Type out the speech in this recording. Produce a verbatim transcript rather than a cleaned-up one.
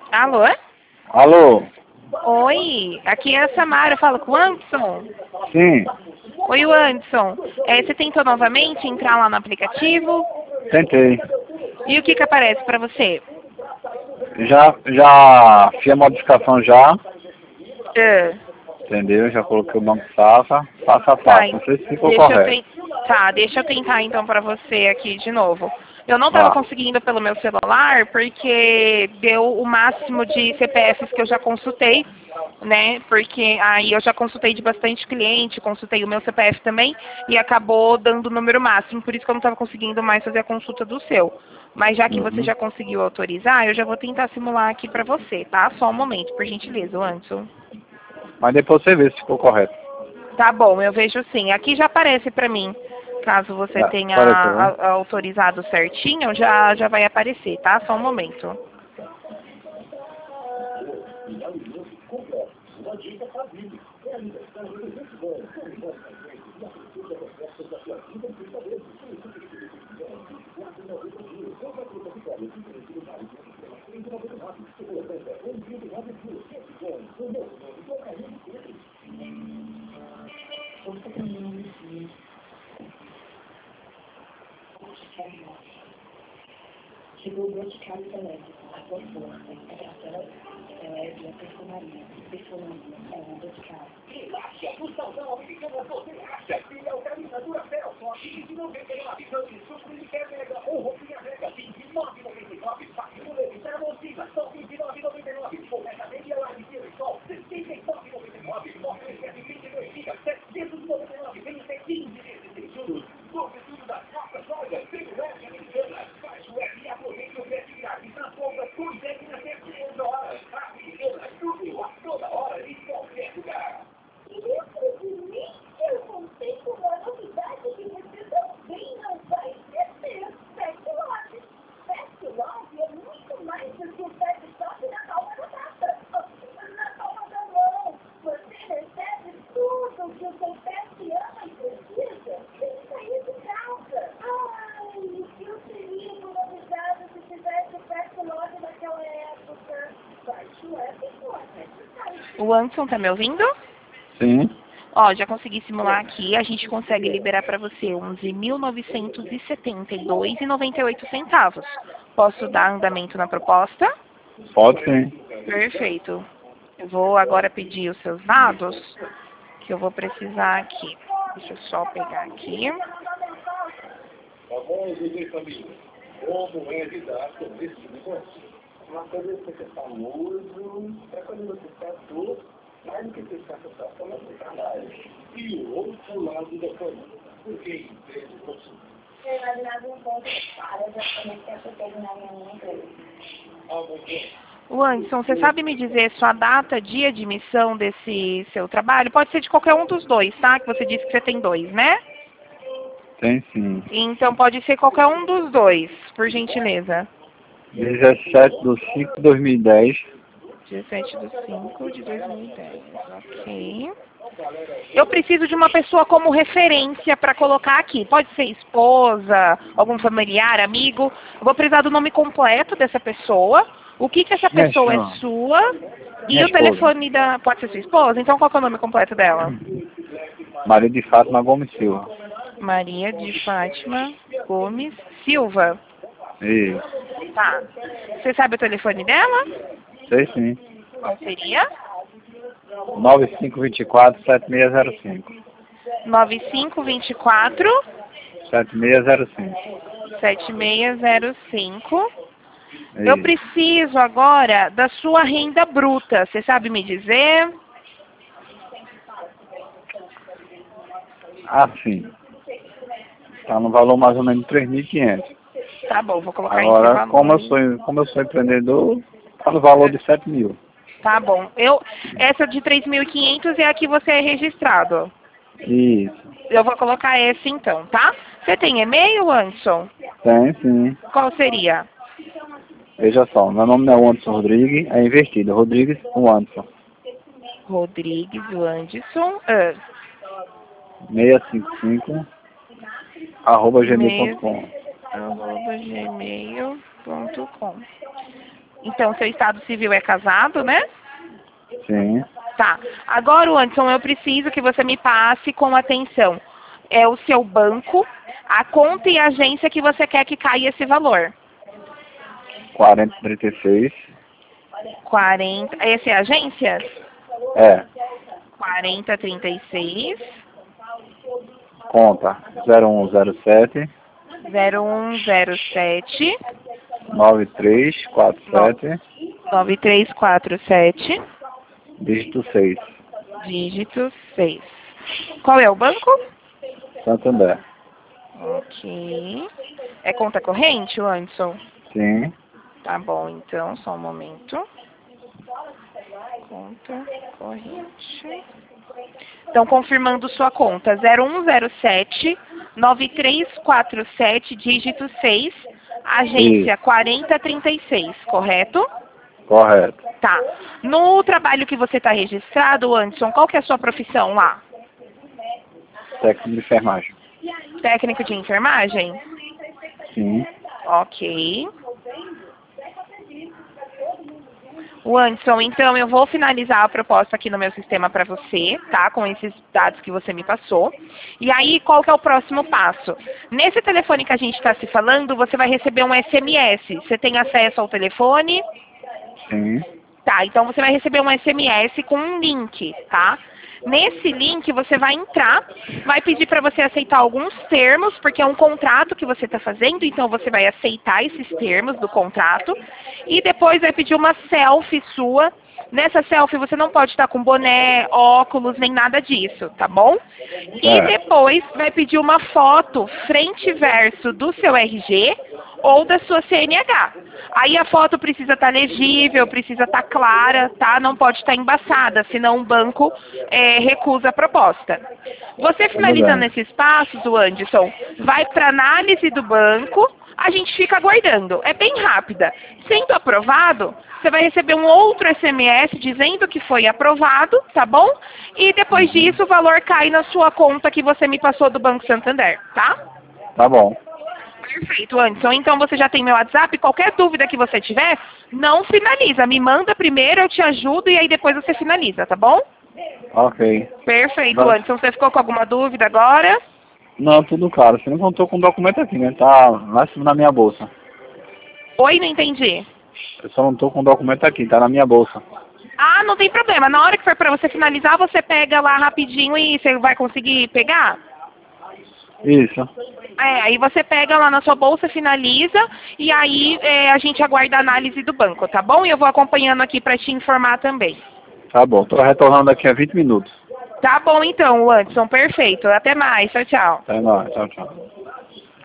Alô? Alô? Oi, aqui é a Samara, eu falo com o Anderson. Sim, Oi, o Anderson. É, você tentou novamente entrar lá no aplicativo? tentei. E o que que aparece para você? Já, já fiz a modificação já, Ah, entendeu? Já coloquei o nome Safa, passo a tá, passo. Não sei se ficou deixa eu correto. ten... tá, deixa eu tentar então para você aqui de novo. Eu não estava Vá. conseguindo pelo meu celular porque deu o máximo de C P Fs que eu já consultei, né? Porque aí eu já consultei de bastante cliente, consultei o meu C P F também e acabou dando o número máximo, por isso que eu não estava conseguindo mais fazer a consulta do seu. Mas já que você Uhum. já conseguiu autorizar, eu já vou tentar simular aqui para você, tá? Só um momento, por gentileza, Anderson. Mas depois você vê se ficou correto. Tá bom, eu vejo sim. Aqui já aparece para mim. Caso você É, tenha apareceu, né? a- autorizado certinho, já, já vai aparecer, tá? Só um momento. Chegou o Boticário Elétrico, a sua força, interação, elétrica, perfumaria, perfumaria, é um Boticário. Relaxa, no Saldão Americano você acha que é o caminho da Duracell, só quinze e noventa e nove, tanque Suplinicare Mega ou roupinha Mega, vinte e nove e noventa e nove, passe por ele, Termosina, são vinte e nove e noventa e nove, correta meia lá de tiro e sol, sessenta e nove e noventa e nove, mostra esse de vinte e dois gigas, setecentos e noventa e nove, vem até quinze vezes sem juros, sobre tudo das nossas lojas, tem o Web Americana, faz o Web e aproveite o frete grátis nas compras por dez a cento horas, Americana, tudo, a toda hora, em qualquer lugar. Dentro de mim, eu contei com uma novidade que você também não vai esquecer. Pet Lodge. Pet Lodge é muito mais do que o pet shop na palma da data. Na palma da mão. Você recebe tudo que o seu pet ama e precisa sem sair de casa. Ai, o que eu seria por avisado se tivesse o Pet Lodge naquela época? Baixe o app e corre. O Anderson tá me ouvindo? Sim. Ó, já consegui simular aqui. A gente consegue liberar para você onze mil novecentos e setenta e dois reais e noventa e oito centavos. Posso dar andamento na proposta? Pode sim. Perfeito. Eu vou agora pedir os seus dados, que eu vou precisar aqui. Deixa eu só pegar aqui. Tá bom, José Família? Como é lidar com esse negócio? Uma coisa é você ser famoso, outra coisa é você ser ator, mais do que ser ator, é você trabalho. E o outro lado da família? Por que entende o consumo? Eu imaginava um ponto para exatamente que eu tenho na minha empresa. Ah, bom dia. O Anderson, você sabe me dizer sua data de admissão desse seu trabalho? Pode ser de qualquer um dos dois, tá? Que você disse que você tem dois, né? Tem sim. Então pode ser qualquer um dos dois, por gentileza. dezessete de cinco de dois mil e dez. dezessete de cinco de dois mil e dez, ok. Eu preciso de uma pessoa como referência para colocar aqui. Pode ser esposa, algum familiar, amigo. Eu vou precisar do nome completo dessa pessoa. O que que essa Minha pessoa é senhora. sua e Minha o esposa. telefone da... Pode ser sua esposa? Então qual que é o nome completo dela? Maria de Fátima Gomes Silva. Maria de Fátima Gomes Silva. Isso. Tá. Você sabe o telefone dela? Sei sim. Qual seria? nove cinco dois quatro, sete seis zero cinco. nove cinco dois quatro, sete seis zero cinco. sete seis zero cinco. Eu Isso. preciso agora da sua renda bruta. Você sabe me dizer? Assim. Tá no valor mais ou menos de três mil e quinhentos. Tá bom, vou colocar esse Agora, como eu valor. sou, como eu sou empreendedor, tá no valor de sete mil. Tá bom. Eu, essa de três mil e quinhentos é a que você é registrado. Isso. Eu vou colocar essa então, tá? Você tem e-mail, Anderson? Tem sim. Qual seria? Veja só, meu nome não é Anderson Rodrigues, é invertido. Rodrigues o Anderson. Rodrigues Anderson. Ah, seiscentos e cinquenta e cinco arroba gmail ponto com. arroba gmail ponto com. Então, seu estado civil é casado, né? Sim. Tá. Agora, Anderson, eu preciso que você me passe com atenção. É o seu banco, a conta e a agência que você quer que caia esse valor. quarenta trinta e seis. quarenta. Essa é a agência? É. quarenta trinta e seis. Conta zero um zero sete. zero um zero sete. nove três quatro sete. nove três quatro sete. Dígito seis. Dígito seis. Qual é o banco? Santander. Ok. É conta corrente, Anderson? Sim. Tá bom, então, só um momento. Conta corrente. Então, confirmando sua conta, zero um zero sete, nove três quatro sete, dígito seis, agência Isso. quarenta trinta e seis, correto? Correto. Tá. No trabalho que você está registrado, Anderson, qual que é a sua profissão lá? Técnico de enfermagem. Técnico de enfermagem? Sim. Ok. O Anderson, então eu vou finalizar a proposta aqui no meu sistema para você, tá? Com esses dados que você me passou. E aí, qual que é o próximo passo? Nesse telefone que a gente está se falando, você vai receber um S M S. Você tem acesso ao telefone? Sim. Tá, então você vai receber um S M S com um link, tá? Nesse link você vai entrar, vai pedir para você aceitar alguns termos, porque é um contrato que você está fazendo, então você vai aceitar esses termos do contrato. E depois vai pedir uma selfie sua. Nessa selfie você não pode estar com boné, óculos, nem nada disso, tá bom? E É. depois vai pedir uma foto frente e verso do seu R G ou da sua C N H. Aí a foto precisa estar legível, precisa estar clara, tá? Não pode estar embaçada, senão o banco é, recusa a proposta. Você finalizando bem. esses passos, o Anderson, vai para análise do banco, a gente fica aguardando. É bem rápida. Sendo aprovado, você vai receber um outro S M S dizendo que foi aprovado, tá bom? E depois disso o valor cai na sua conta que você me passou do Banco Santander, tá? Tá bom. Perfeito, Anderson. Então você já tem meu WhatsApp. Qualquer dúvida que você tiver, não finaliza. Me manda primeiro, eu te ajudo e aí depois você finaliza, tá bom? Ok. Perfeito, Vai. Anderson. Você ficou com alguma dúvida agora? Não, tudo claro. Você não contou com o documento aqui, né? Tá lá em cima na minha bolsa. Oi, não entendi. Eu só não tô com o documento aqui, tá na minha bolsa. Ah, não tem problema. Na hora que for pra você finalizar, você pega lá rapidinho e você vai conseguir pegar? Isso. É, aí você pega lá na sua bolsa, finaliza, e aí é, a gente aguarda a análise do banco, tá bom? E eu vou acompanhando aqui pra te informar também. Tá bom. Tô retornando daqui a vinte minutos. Tá bom então, Anderson, perfeito. Até mais, tchau, tchau. Até mais. Tchau, tchau.